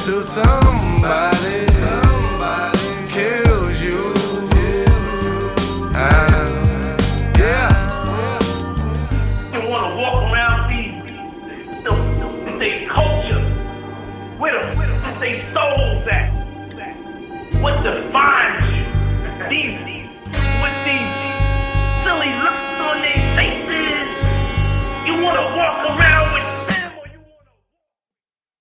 till somebody kills you. Yeah. You wanna walk around these culture with them, they souls at. What the fuck?